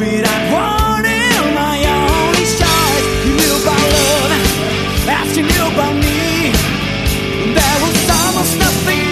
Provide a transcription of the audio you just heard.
it, I'd want it my only choice. You knew about love, as you knew about me. There was almost nothing